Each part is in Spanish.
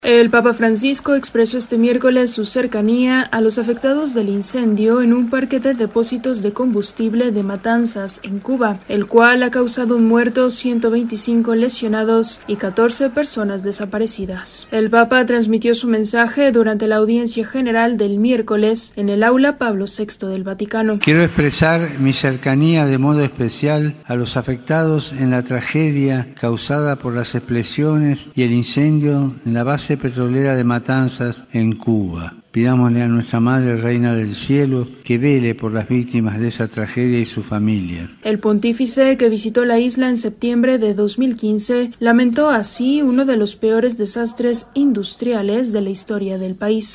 El Papa Francisco expresó este miércoles su cercanía a los afectados del incendio en un parque de depósitos de combustible de Matanzas, en Cuba, el cual ha causado un muerto, 125 lesionados y 14 personas desaparecidas. El Papa transmitió su mensaje durante la audiencia general del miércoles en el aula Pablo VI del Vaticano. Quiero expresar mi cercanía de modo especial a los afectados en la tragedia causada por las explosiones y el incendio en la base petrolera de Matanzas en Cuba. Pidámosle a nuestra Madre Reina del Cielo que vele por las víctimas de esa tragedia y su familia. El pontífice, que visitó la isla en septiembre de 2015, lamentó así uno de los peores desastres industriales de la historia del país.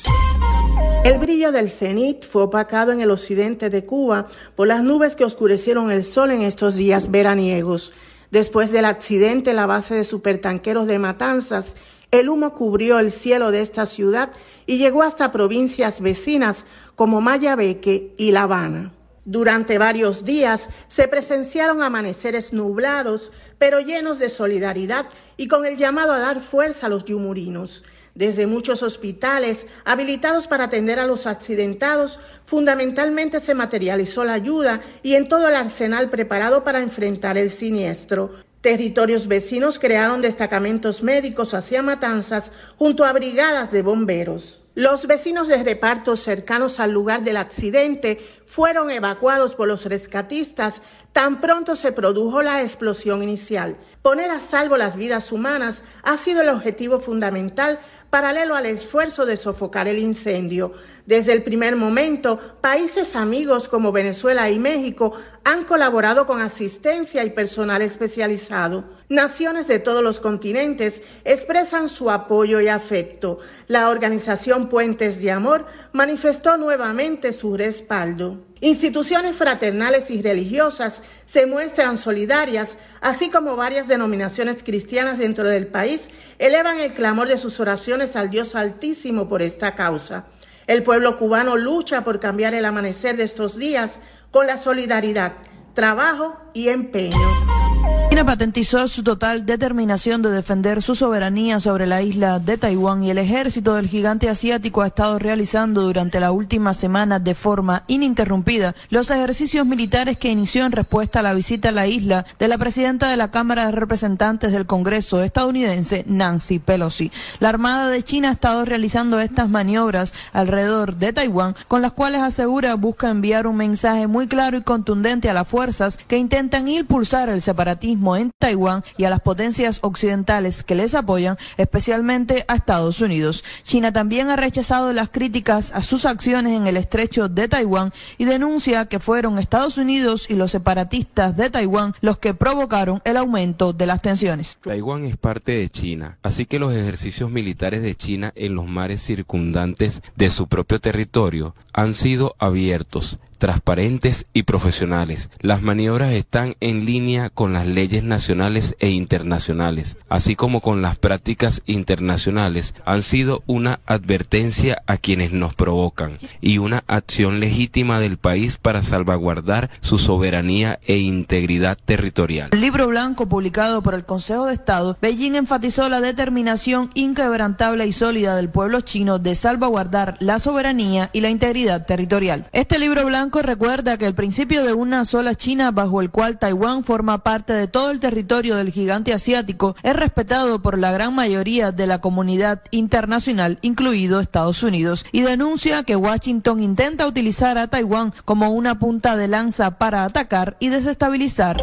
El brillo del cenit fue opacado en el occidente de Cuba por las nubes que oscurecieron el sol en estos días veraniegos. Después del accidente en la base de supertanqueros de Matanzas, el humo cubrió el cielo de esta ciudad y llegó hasta provincias vecinas como Mayabeque y La Habana. Durante varios días se presenciaron amaneceres nublados, pero llenos de solidaridad y con el llamado a dar fuerza a los yumurinos. Desde muchos hospitales habilitados para atender a los accidentados, fundamentalmente se materializó la ayuda y en todo el arsenal preparado para enfrentar el siniestro. Territorios vecinos crearon destacamentos médicos hacia Matanzas junto a brigadas de bomberos. Los vecinos de repartos cercanos al lugar del accidente fueron evacuados por los rescatistas tan pronto se produjo la explosión inicial. Poner a salvo las vidas humanas ha sido el objetivo fundamental paralelo al esfuerzo de sofocar el incendio. Desde el primer momento, países amigos como Venezuela y México han colaborado con asistencia y personal especializado. Naciones de todos los continentes expresan su apoyo y afecto. La organización Puentes de Amor manifestó nuevamente su respaldo. Instituciones fraternales y religiosas se muestran solidarias, así como varias denominaciones cristianas dentro del país elevan el clamor de sus oraciones al Dios Altísimo por esta causa. El pueblo cubano lucha por cambiar el amanecer de estos días con la solidaridad, trabajo y empeño. China patentizó su total determinación de defender su soberanía sobre la isla de Taiwán y el ejército del gigante asiático ha estado realizando durante la última semana de forma ininterrumpida los ejercicios militares que inició en respuesta a la visita a la isla de la presidenta de la Cámara de Representantes del Congreso estadounidense, Nancy Pelosi. La Armada de China ha estado realizando estas maniobras alrededor de Taiwán, con las cuales asegura busca enviar un mensaje muy claro y contundente a las fuerzas que intentan impulsar el separatismo en Taiwán y a las potencias occidentales que les apoyan, especialmente a Estados Unidos. China también ha rechazado las críticas a sus acciones en el estrecho de Taiwán y denuncia que fueron Estados Unidos y los separatistas de Taiwán los que provocaron el aumento de las tensiones. Taiwán es parte de China, así que los ejercicios militares de China en los mares circundantes de su propio territorio han sido abiertos, transparentes y profesionales. Las maniobras están en línea con las leyes nacionales e internacionales, así como con las prácticas internacionales. Han sido una advertencia a quienes nos provocan y una acción legítima del país para salvaguardar su soberanía e integridad territorial. En el libro blanco publicado por el Consejo de Estado, Beijing enfatizó la determinación inquebrantable y sólida del pueblo chino de salvaguardar la soberanía y la integridad territorial. Este libro blanco recuerda que el principio de una sola China, bajo el cual Taiwán forma parte de todo el territorio del gigante asiático, es respetado por la gran mayoría de la comunidad internacional, incluido Estados Unidos, y denuncia que Washington intenta utilizar a Taiwán como una punta de lanza para atacar y desestabilizar.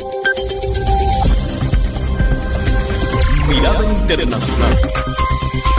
Mirada internacional.